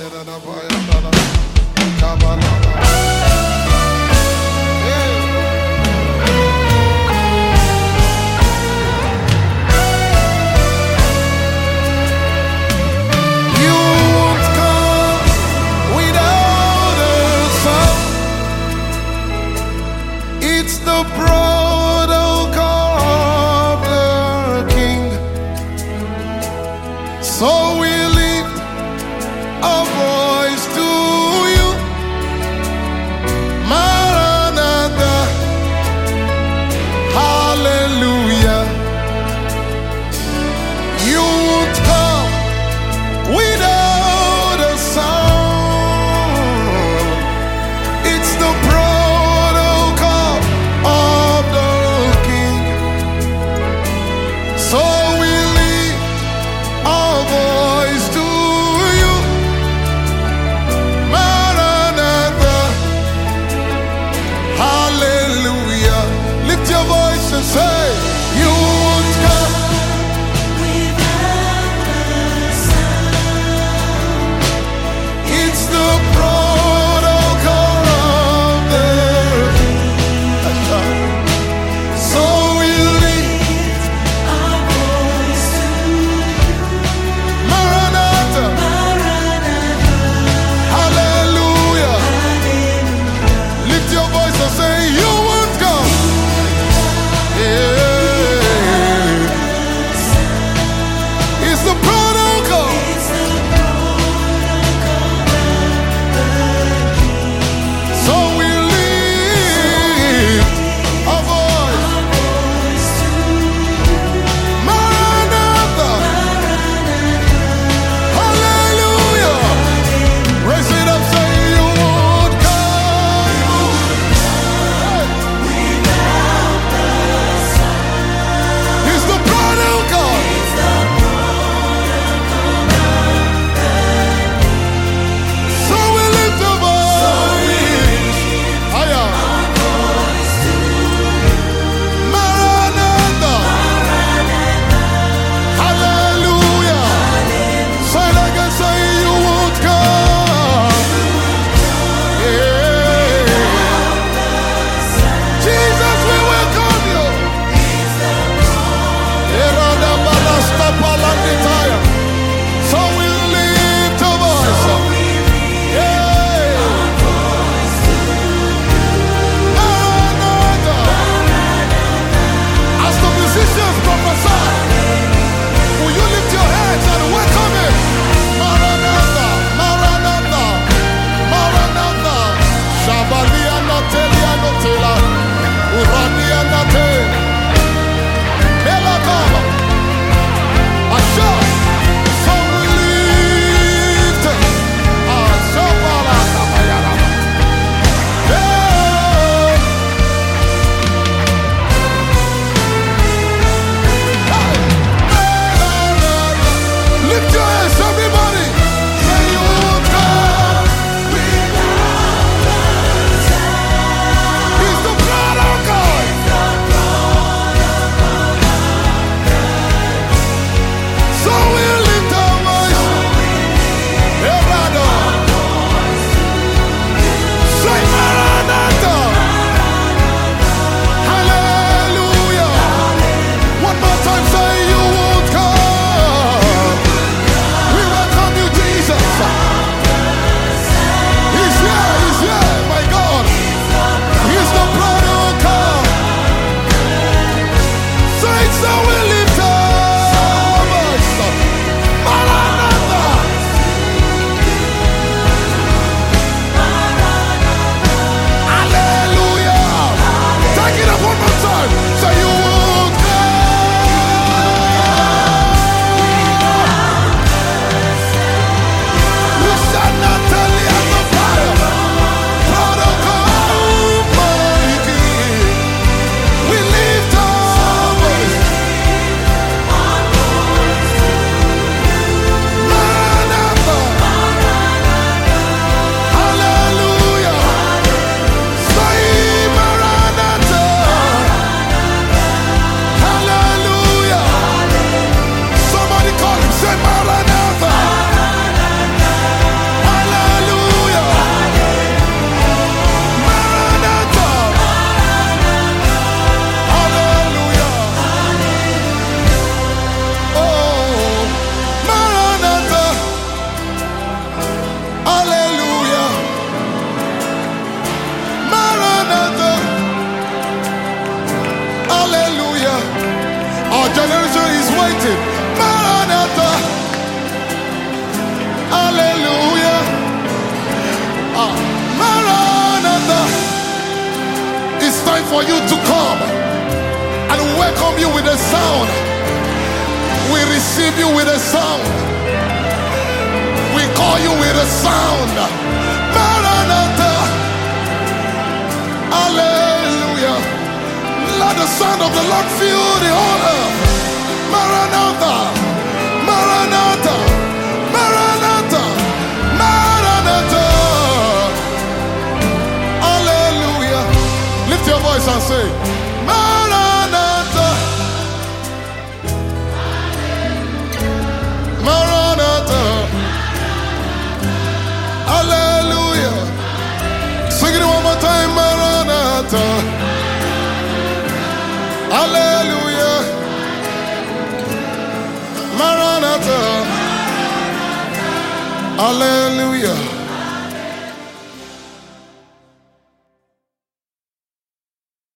So we lift our voice to you, Maranatha, hallelujah. You won't come without a sound. It's the protocol of the King. So we lift our voice to you, for you to come and welcome you with a sound. We receive you with a sound. We call you with a sound. Maranatha. Hallelujah. Let the sound of the Lord fill the whole earth. Maranatha. Maranatha. Maranatha. Maranatha. Hallelujah. Lift your voice and say, Maranatha. Maranatha. Hallelujah. Sing it one more time. Maranatha. Hallelujah. Maranatha. Hallelujah.